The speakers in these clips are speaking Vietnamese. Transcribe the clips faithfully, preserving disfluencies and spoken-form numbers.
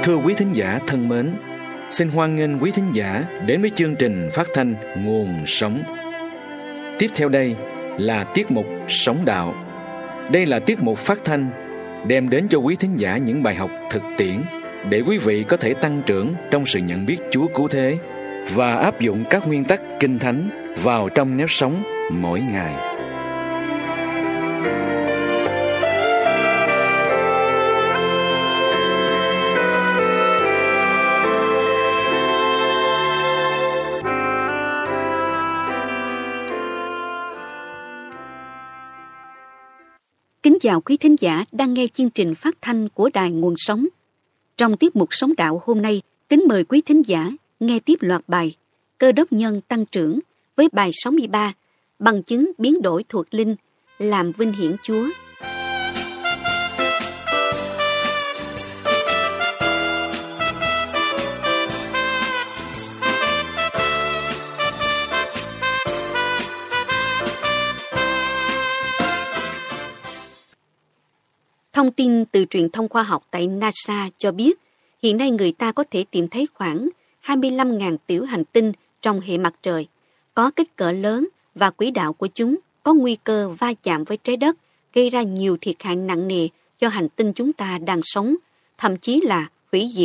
Thưa quý thính giả thân mến, xin hoan nghênh quý thính giả đến với chương trình phát thanh Nguồn Sống. Tiếp theo đây là tiết mục Sống Đạo. Đây là tiết mục phát thanh đem đến cho quý thính giả những bài học thực tiễn để quý vị có thể tăng trưởng trong sự nhận biết Chúa cứu thế và áp dụng các nguyên tắc Kinh Thánh vào trong nếp sống mỗi ngày. Kính chào quý thính giả đang nghe chương trình phát thanh của Đài Nguồn Sống. Trong tiết mục Sống Đạo hôm nay, kính mời quý thính giả nghe tiếp loạt bài Cơ đốc nhân tăng trưởng với bài sáu mươi ba, bằng chứng biến đổi thuộc linh, làm vinh hiển Chúa. Thông tin từ truyền thông khoa học tại NASA cho biết, hiện nay người ta có thể tìm thấy khoảng hai mươi lăm nghìn tiểu hành tinh trong hệ mặt trời, có kích cỡ lớn và quỹ đạo của chúng có nguy cơ va chạm với trái đất, gây ra nhiều thiệt hại nặng nề cho hành tinh chúng ta đang sống, thậm chí là hủy diệt.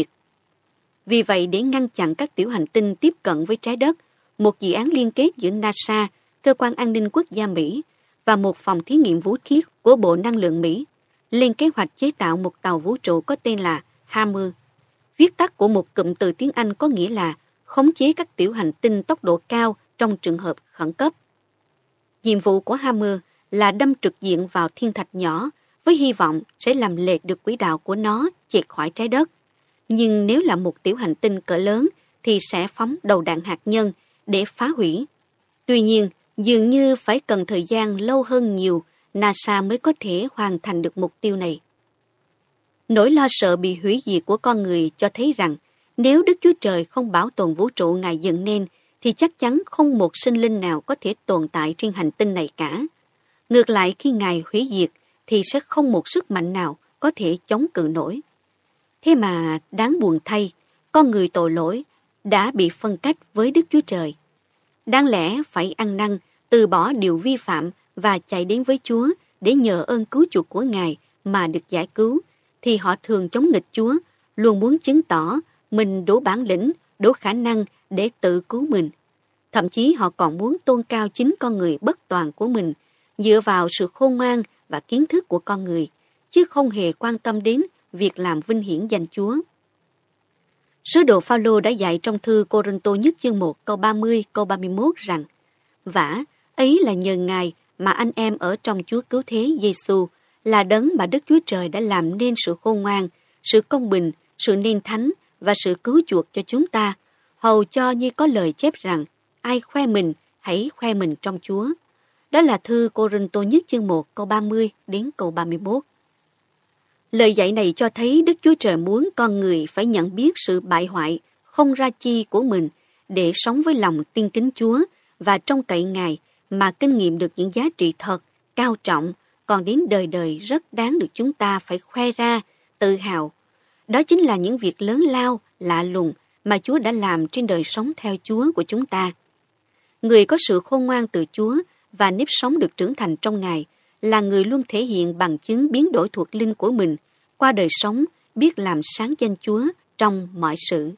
Vì vậy, để ngăn chặn các tiểu hành tinh tiếp cận với trái đất, một dự án liên kết giữa NASA, Cơ quan An ninh Quốc gia Mỹ và một phòng thí nghiệm vũ khí của Bộ Năng lượng Mỹ lên kế hoạch chế tạo một tàu vũ trụ có tên là Hammer. Viết tắt của một cụm từ tiếng Anh có nghĩa là khống chế các tiểu hành tinh tốc độ cao trong trường hợp khẩn cấp. Nhiệm vụ của Hammer là đâm trực diện vào thiên thạch nhỏ với hy vọng sẽ làm lệch được quỹ đạo của nó chệch khỏi trái đất. Nhưng nếu là một tiểu hành tinh cỡ lớn thì sẽ phóng đầu đạn hạt nhân để phá hủy. Tuy nhiên, dường như phải cần thời gian lâu hơn nhiều NASA mới có thể hoàn thành được mục tiêu này. Nỗi lo sợ bị hủy diệt của con người cho thấy rằng nếu Đức Chúa Trời không bảo tồn vũ trụ Ngài dựng nên thì chắc chắn không một sinh linh nào có thể tồn tại trên hành tinh này cả. Ngược lại, khi Ngài hủy diệt thì sẽ không một sức mạnh nào có thể chống cự nổi. Thế mà đáng buồn thay, con người tội lỗi đã bị phân cách với Đức Chúa Trời. Đáng lẽ phải ăn năn, từ bỏ điều vi phạm và chạy đến với Chúa để nhờ ơn cứu chuộc của Ngài mà được giải cứu, thì họ thường chống nghịch Chúa, luôn muốn chứng tỏ mình đủ bản lĩnh, đủ khả năng để tự cứu mình. Thậm chí họ còn muốn tôn cao chính con người bất toàn của mình, dựa vào sự khôn ngoan và kiến thức của con người, chứ không hề quan tâm đến việc làm vinh hiển danh Chúa. Sứ đồ Phao-lô đã dạy trong thư Cô-rinh-tô nhất chương một câu ba mươi, câu ba mươi mốt rằng: Vả, ấy là nhờ Ngài mà anh em ở trong Chúa cứu thế Giê-xu là đấng mà Đức Chúa Trời đã làm nên sự khôn ngoan, sự công bình, sự nên thánh và sự cứu chuộc cho chúng ta, hầu cho như có lời chép rằng: ai khoe mình, hãy khoe mình trong Chúa. Đó là thư Cô-rinh-tô nhất chương một câu ba mươi đến câu ba mươi mốt. Lời dạy này cho thấy Đức Chúa Trời muốn con người phải nhận biết sự bại hoại, không ra chi của mình để sống với lòng tin kính Chúa và trông cậy Ngài mà kinh nghiệm được những giá trị thật, cao trọng, còn đến đời đời rất đáng được chúng ta phải khoe ra, tự hào. Đó chính là những việc lớn lao, lạ lùng mà Chúa đã làm trên đời sống theo Chúa của chúng ta. Người có sự khôn ngoan từ Chúa và nếp sống được trưởng thành trong Ngài là người luôn thể hiện bằng chứng biến đổi thuộc linh của mình qua đời sống, biết làm sáng danh Chúa trong mọi sự.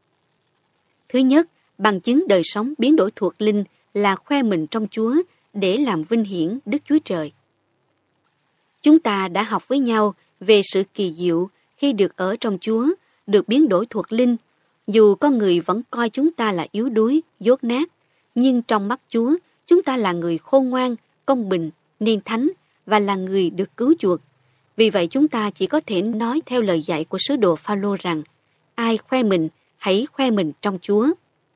Thứ nhất, bằng chứng đời sống biến đổi thuộc linh là khoe mình trong Chúa để làm vinh hiển Đức Chúa Trời. Chúng ta đã học với nhau về sự kỳ diệu khi được ở trong Chúa, được biến đổi thuộc linh. Dù con người vẫn coi chúng ta là yếu đuối, dốt nát, nhưng trong mắt Chúa, chúng ta là người khôn ngoan, công bình, nên thánh và là người được cứu chuộc. Vì vậy chúng ta chỉ có thể nói theo lời dạy của sứ đồ Phao-lô rằng: ai khoe mình, hãy khoe mình trong Chúa.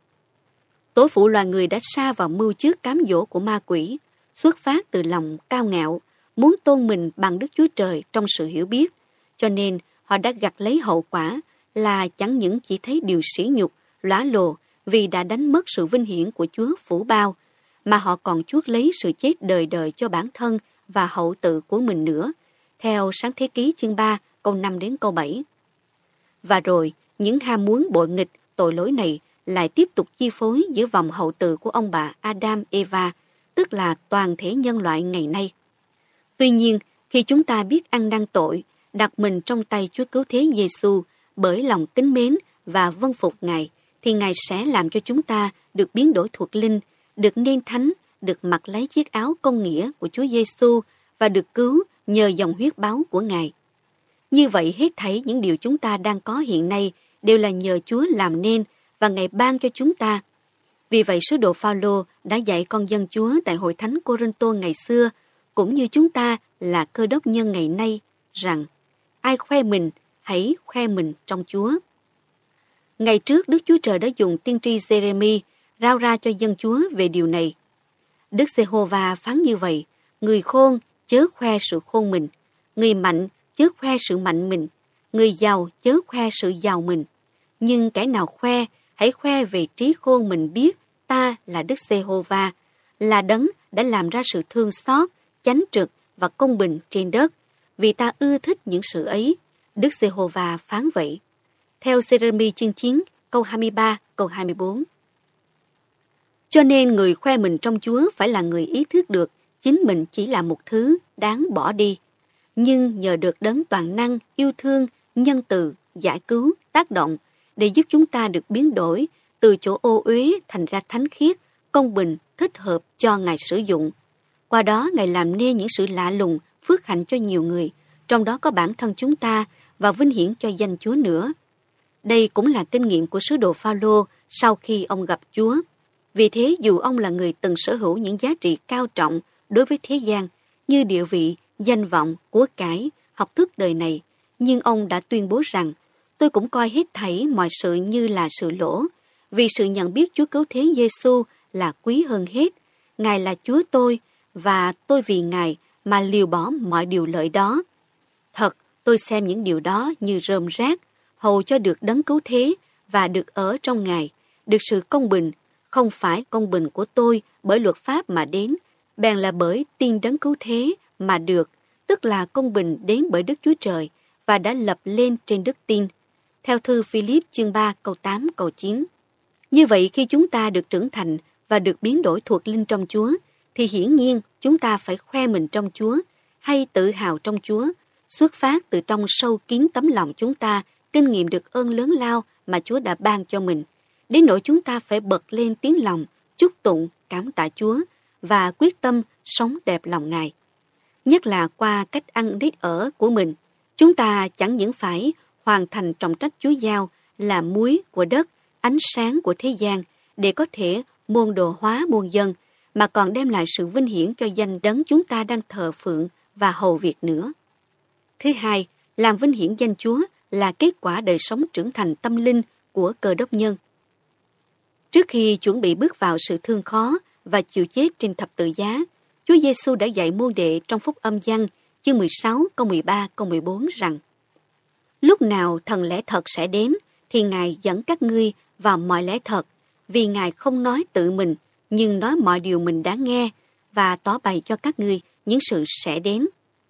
Tổ phụ loài người đã sa vào mưu trước cám dỗ của ma quỷ, xuất phát từ lòng cao ngạo, muốn tôn mình bằng Đức Chúa Trời trong sự hiểu biết, cho nên họ đã gặt lấy hậu quả là chẳng những chỉ thấy điều sỉ nhục, lõa lồ vì đã đánh mất sự vinh hiển của Chúa phủ bao, mà họ còn chuốc lấy sự chết đời đời cho bản thân và hậu tự của mình nữa, theo Sáng Thế Ký chương ba câu năm đến câu bảy. và rồi những ham muốn bội nghịch tội lỗi này lại tiếp tục chi phối giữa vòng hậu tự của ông bà Adam Eva, tức là toàn thể nhân loại ngày nay. Tuy nhiên, khi chúng ta biết ăn năn tội, đặt mình trong tay Chúa Cứu Thế Giêsu bởi lòng kính mến và vâng phục Ngài, thì Ngài sẽ làm cho chúng ta được biến đổi thuộc linh, được nên thánh, được mặc lấy chiếc áo công nghĩa của Chúa Giêsu và được cứu nhờ dòng huyết báu của Ngài. Như vậy, hết thảy những điều chúng ta đang có hiện nay đều là nhờ Chúa làm nên và Ngài ban cho chúng ta. Vì vậy, sứ đồ Phao-lô đã dạy con dân Chúa tại hội thánh Cô-rinh-tô ngày xưa, cũng như chúng ta là Cơ Đốc nhân ngày nay, rằng ai khoe mình, hãy khoe mình trong Chúa. Ngày trước, Đức Chúa Trời đã dùng tiên tri Giê-rê-mi rao ra cho dân Chúa về điều này. Đức Giê-hô-va phán như vậy: người khôn chớ khoe sự khôn mình, người mạnh chớ khoe sự mạnh mình, người giàu chớ khoe sự giàu mình. Nhưng kẻ nào khoe, hãy khoe về trí khôn mình biết ta là Đức Giê-hô-va, là đấng đã làm ra sự thương xót, chánh trực và công bình trên đất, vì ta ưa thích những sự ấy. Đức Giê-hô-va phán vậy. Theo Giê-rê-mi chương chín, câu hai mươi ba, câu hai mươi bốn. Cho nên người khoe mình trong Chúa phải là người ý thức được chính mình chỉ là một thứ đáng bỏ đi, nhưng nhờ được đấng toàn năng, yêu thương, nhân từ, giải cứu, tác động để giúp chúng ta được biến đổi từ chỗ ô uế thành ra thánh khiết, công bình, thích hợp cho Ngài sử dụng. Qua đó Ngài làm nên những sự lạ lùng, phước hạnh cho nhiều người, trong đó có bản thân chúng ta, và vinh hiển cho danh Chúa nữa. Đây cũng là kinh nghiệm của sứ đồ Phao-lô sau khi ông gặp Chúa. Vì thế, dù ông là người từng sở hữu những giá trị cao trọng đối với thế gian, như địa vị, danh vọng, của cải, học thức đời này, nhưng ông đã tuyên bố rằng: tôi cũng coi hết thảy mọi sự như là sự lỗ, vì sự nhận biết Chúa Cứu Thế Giêsu là quý hơn hết. Ngài là Chúa tôi, và tôi vì Ngài mà liều bỏ mọi điều lợi đó. Thật, tôi xem những điều đó như rơm rác, hầu cho được đấng cứu thế và được ở trong Ngài, được sự công bình, không phải công bình của tôi bởi luật pháp mà đến, bèn là bởi tin đấng cứu thế mà được, tức là công bình đến bởi Đức Chúa Trời và đã lập lên trên đức tin. Theo thư Phi-líp chương ba câu tám câu chín. Như vậy, khi chúng ta được trưởng thành và được biến đổi thuộc linh trong Chúa, thì hiển nhiên chúng ta phải khoe mình trong Chúa hay tự hào trong Chúa, xuất phát từ trong sâu kín tấm lòng chúng ta kinh nghiệm được ơn lớn lao mà Chúa đã ban cho mình. Đến nỗi chúng ta phải bật lên tiếng lòng, chúc tụng, cảm tạ Chúa và quyết tâm sống đẹp lòng Ngài. Nhất là qua cách ăn nết ở của mình, chúng ta chẳng những phải hoàn thành trọng trách Chúa giao là muối của đất, ánh sáng của thế gian để có thể môn đồ hóa muôn dân, mà còn đem lại sự vinh hiển cho danh đấng chúng ta đang thờ phượng và hầu việc nữa. Thứ hai, làm vinh hiển danh Chúa là kết quả đời sống trưởng thành tâm linh của Cơ Đốc nhân. Trước khi chuẩn bị bước vào sự thương khó và chịu chết trên thập tự giá, Chúa Giêsu đã dạy môn đệ trong Phúc Âm Giăng chương mười sáu câu mười ba câu mười bốn rằng: lúc nào thần lẽ thật sẽ đến, thì Ngài dẫn các ngươi vào mọi lẽ thật, vì Ngài không nói tự mình, nhưng nói mọi điều mình đã nghe và tỏ bày cho các ngươi những sự sẽ đến.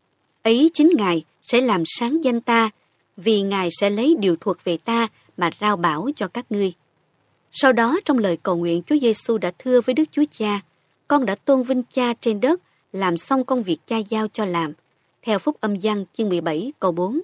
Ấy chính Ngài sẽ làm sáng danh ta, vì Ngài sẽ lấy điều thuộc về ta mà rao bảo cho các ngươi. Sau đó trong lời cầu nguyện, Chúa Giêsu đã thưa với Đức Chúa Cha: con đã tôn vinh Cha trên đất, làm xong công việc Cha giao cho làm. Theo Phúc Âm Giăng chương mười bảy câu bốn.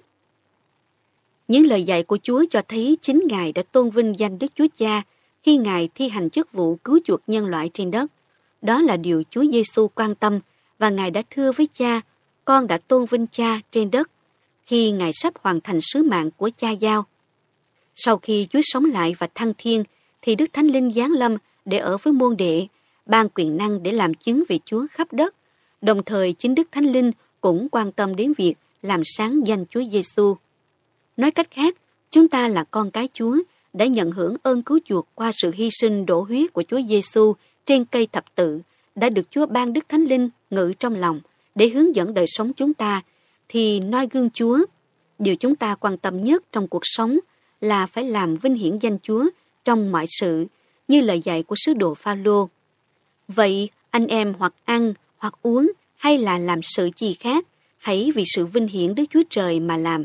Những lời dạy của Chúa cho thấy chính Ngài đã tôn vinh danh Đức Chúa Cha khi Ngài thi hành chức vụ cứu chuộc nhân loại trên đất. Đó là điều Chúa Giêsu quan tâm, và Ngài đã thưa với Cha: con đã tôn vinh Cha trên đất, khi Ngài sắp hoàn thành sứ mạng của Cha giao. Sau khi Chúa sống lại và thăng thiên, thì Đức Thánh Linh giáng lâm để ở với môn đệ, ban quyền năng để làm chứng về Chúa khắp đất. Đồng thời chính Đức Thánh Linh cũng quan tâm đến việc làm sáng danh Chúa Giêsu. Nói cách khác, chúng ta là con cái Chúa, đã nhận hưởng ơn cứu chuộc qua sự hy sinh đổ huyết của Chúa Giêsu trên cây thập tự, đã được Chúa ban Đức Thánh Linh ngự trong lòng để hướng dẫn đời sống chúng ta, thì noi gương Chúa. Điều chúng ta quan tâm nhất trong cuộc sống là phải làm vinh hiển danh Chúa trong mọi sự, như lời dạy của sứ đồ Phao-lô. Vậy anh em hoặc ăn, hoặc uống, hay là làm sự gì khác, hãy vì sự vinh hiển Đức Chúa Trời mà làm.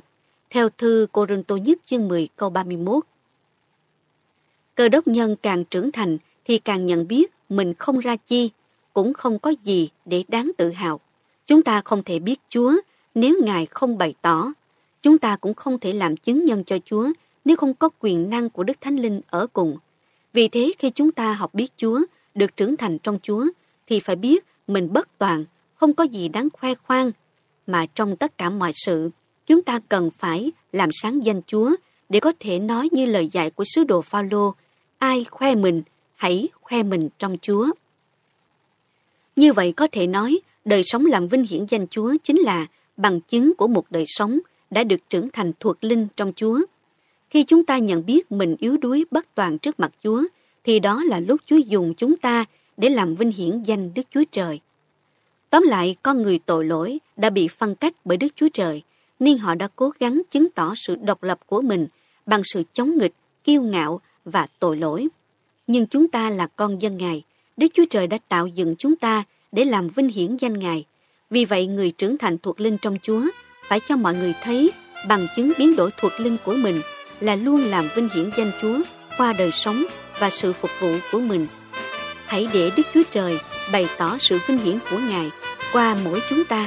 theo thư Cô-rinh-tô nhất chương mười câu ba mươi mốt. Cơ đốc nhân càng trưởng thành thì càng nhận biết mình không ra chi, cũng không có gì để đáng tự hào. Chúng ta không thể biết Chúa nếu Ngài không bày tỏ. Chúng ta cũng không thể làm chứng nhân cho Chúa nếu không có quyền năng của Đức Thánh Linh ở cùng. Vì thế khi chúng ta học biết Chúa, được trưởng thành trong Chúa, thì phải biết mình bất toàn, không có gì đáng khoe khoang, mà trong tất cả mọi sự, chúng ta cần phải làm sáng danh Chúa để có thể nói như lời dạy của sứ đồ Phao-lô: ai khoe mình, hãy khoe mình trong Chúa. Như vậy có thể nói, đời sống làm vinh hiển danh Chúa chính là bằng chứng của một đời sống đã được trưởng thành thuộc linh trong Chúa. Khi chúng ta nhận biết mình yếu đuối bất toàn trước mặt Chúa, thì đó là lúc Chúa dùng chúng ta để làm vinh hiển danh Đức Chúa Trời. Tóm lại, con người tội lỗi đã bị phân cách bởi Đức Chúa Trời, nên họ đã cố gắng chứng tỏ sự độc lập của mình bằng sự chống nghịch, kiêu ngạo và tội lỗi. Nhưng chúng ta là con dân Ngài, Đức Chúa Trời đã tạo dựng chúng ta để làm vinh hiển danh Ngài. Vì vậy, người trưởng thành thuộc linh trong Chúa phải cho mọi người thấy bằng chứng biến đổi thuộc linh của mình là luôn làm vinh hiển danh Chúa qua đời sống và sự phục vụ của mình. Hãy để Đức Chúa Trời bày tỏ sự vinh hiển của Ngài qua mỗi chúng ta.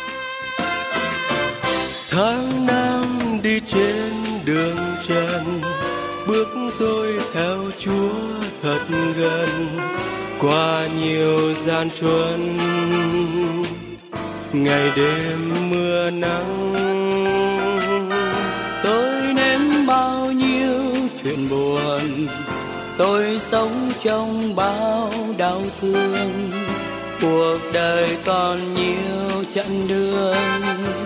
Tháng năm đi trên đường trần, bước tôi theo Chúa thật gần, qua nhiều gian truân, ngày đêm mưa nắng. Tôi nếm bao nhiêu chuyện buồn, tôi sống trong bao đau thương. Cuộc đời còn nhiều chặng đường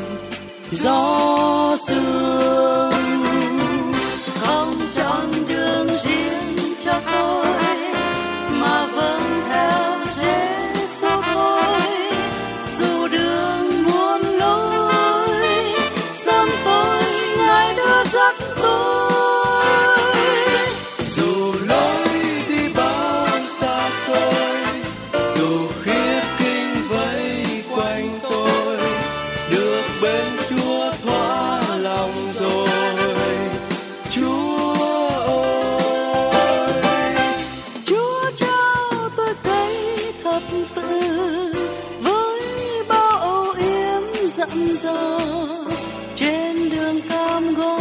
gió sương, không chọn đường riêng cho tôi mà vẫn theo Giêsu thôi. Dù đường muôn lối, sớm tối Ngài đưa dắt tôi. Dù lối đi bao xa xôi, dù khiếp kinh vây quanh tôi, được bên Chúa thỏa lòng rồi. Chúa ơi, Chúa trao tôi cây thập tự với bao âu yếm dặm dò trên đường cam go.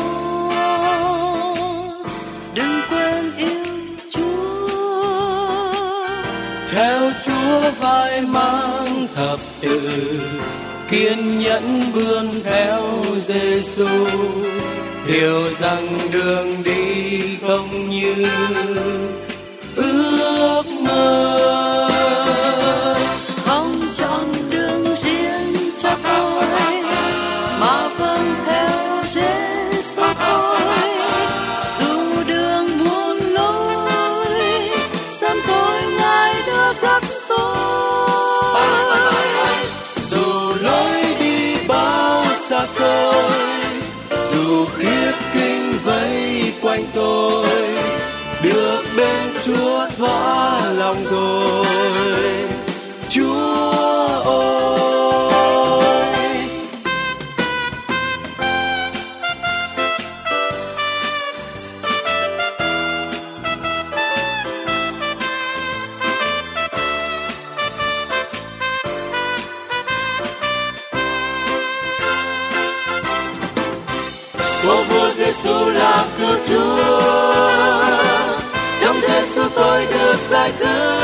Đừng quên yêu Chúa, theo Chúa vai mang thập tự, kiên nhẫn vươn theo Giêsu, hiểu rằng đường đi không như ước mơ. không chọn đường riêng cho tôi mà vẫn theo Giêsu thôi. Dù đường muôn lối, sớm tối Ngài đưa dắt tôi. Dù lối đi bao xa xôi, dù khiếp kinh vây quanh tôi, được bên Chúa thỏa lòng rồi. Chúa ơi, Ô vua Giêsu là cứu Chúa, trong Giêsu tôi được giải cứu.